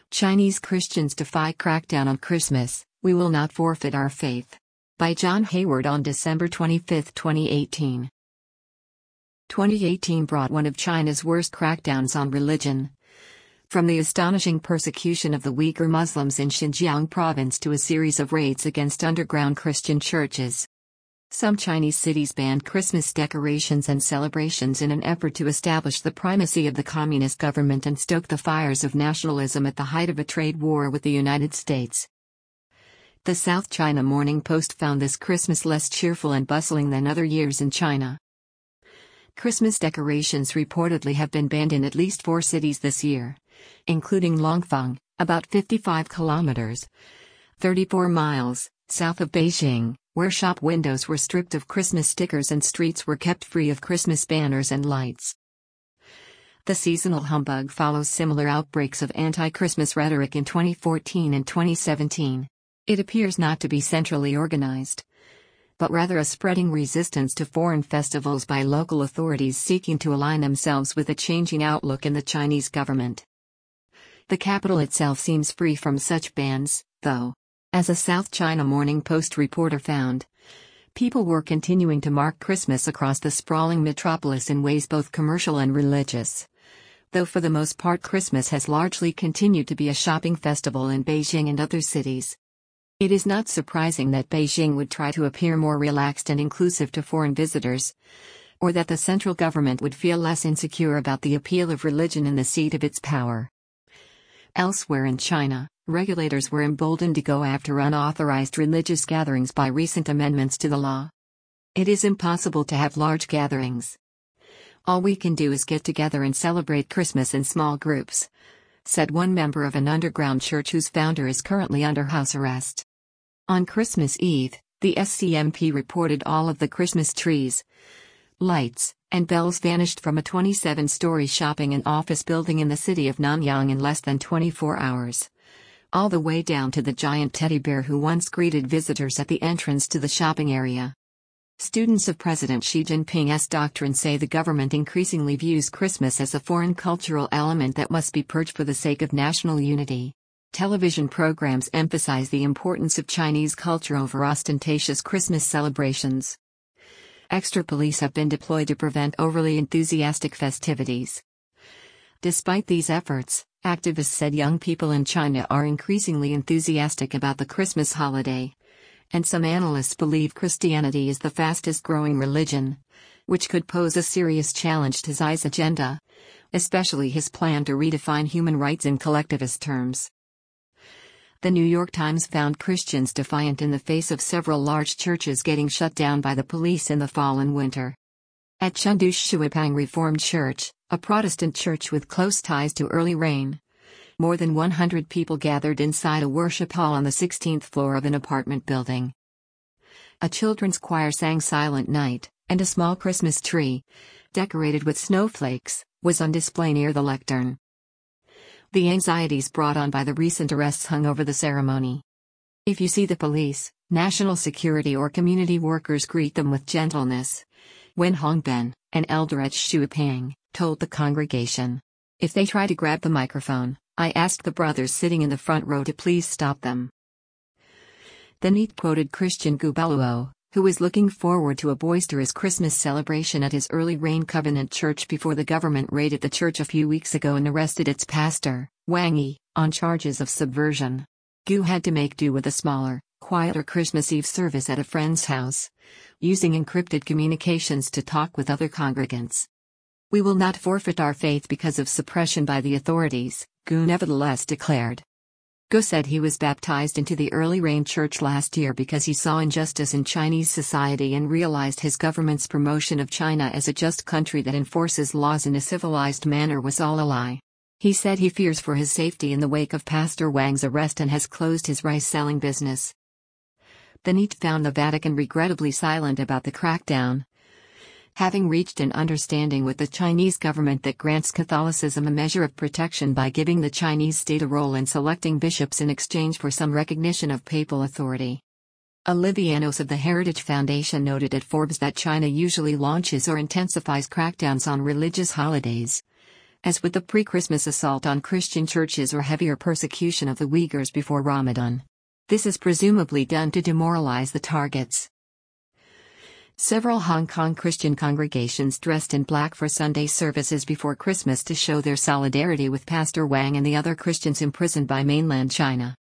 Chinese Christians defy crackdown on Christmas, we will not forfeit our faith. By John Hayward on December 25, 2018. 2018 brought one of China's worst crackdowns on religion. From the astonishing persecution of the Uyghur Muslims in Xinjiang province to a series of raids against underground Christian churches. Some Chinese cities banned Christmas decorations and celebrations in an effort to establish the primacy of the communist government and stoke the fires of nationalism at the height of a trade war with the United States. The South China Morning Post found this Christmas less cheerful and bustling than other years in China. Christmas decorations reportedly have been banned in at least 4 cities this year, including Langfang, about 55 kilometers, 34 miles, south of Beijing, where shop windows were stripped of Christmas stickers and streets were kept free of Christmas banners and lights. The seasonal humbug follows similar outbreaks of anti-Christmas rhetoric in 2014 and 2017. It appears not to be centrally organized, but rather a spreading resistance to foreign festivals by local authorities seeking to align themselves with a changing outlook in the Chinese government. The capital itself seems free from such bans, though. As a South China Morning Post reporter found, people were continuing to mark Christmas across the sprawling metropolis in ways both commercial and religious. Though for the most part Christmas has largely continued to be a shopping festival in Beijing and other cities. It is not surprising that Beijing would try to appear more relaxed and inclusive to foreign visitors, or that the central government would feel less insecure about the appeal of religion in the seat of its power. Elsewhere in China, regulators were emboldened to go after unauthorized religious gatherings by recent amendments to the law. It is impossible to have large gatherings. All we can do is get together and celebrate Christmas in small groups, said one member of an underground church whose founder is currently under house arrest. On Christmas Eve, the SCMP reported all of the Christmas trees, lights, and bells vanished from a 27-story shopping and office building in the city of Nanyang in less than 24 hours. All the way down to the giant teddy bear who once greeted visitors at the entrance to the shopping area. Students of President Xi Jinping's doctrine say the government increasingly views Christmas as a foreign cultural element that must be purged for the sake of national unity. Television programs emphasize the importance of Chinese culture over ostentatious Christmas celebrations. Extra police have been deployed to prevent overly enthusiastic festivities. Despite these efforts, activists said young people in China are increasingly enthusiastic about the Christmas holiday. And some analysts believe Christianity is the fastest-growing religion, which could pose a serious challenge to Xi's agenda, especially his plan to redefine human rights in collectivist terms. The New York Times found Christians defiant in the face of several large churches getting shut down by the police in the fall and winter. At Chengdu's Shuipang Reformed Church, a Protestant church with close ties to early rain, more than 100 people gathered inside a worship hall on the 16th floor of an apartment building. A children's choir sang Silent Night, and a small Christmas tree, decorated with snowflakes, was on display near the lectern. The anxieties brought on by the recent arrests hung over the ceremony. If you see the police, national security or community workers, greet them with gentleness, Wen Hongben, an elder at Shuipang, told the congregation. If they try to grab the microphone, I asked the brothers sitting in the front row to please stop them. The NET quoted Christian Gubaluo, who was looking forward to a boisterous Christmas celebration at his Early Rain Covenant Church before the government raided the church a few weeks ago and arrested its pastor, Wang Yi, on charges of subversion. Gu had to make do with a smaller, quieter Christmas Eve service at a friend's house, using encrypted communications to talk with other congregants. We will not forfeit our faith because of suppression by the authorities, Gu nevertheless declared. Gu said he was baptized into the Early Rain Church last year because he saw injustice in Chinese society and realized his government's promotion of China as a just country that enforces laws in a civilized manner was all a lie. He said he fears for his safety in the wake of Pastor Wang's arrest and has closed his rice-selling business. The NET found the Vatican regrettably silent about the crackdown, having reached an understanding with the Chinese government that grants Catholicism a measure of protection by giving the Chinese state a role in selecting bishops in exchange for some recognition of papal authority. Olivianos of the Heritage Foundation noted at Forbes that China usually launches or intensifies crackdowns on religious holidays, as with the pre-Christmas assault on Christian churches or heavier persecution of the Uyghurs before Ramadan. This is presumably done to demoralize the targets. Several Hong Kong Christian congregations dressed in black for Sunday services before Christmas to show their solidarity with Pastor Wang and the other Christians imprisoned by mainland China.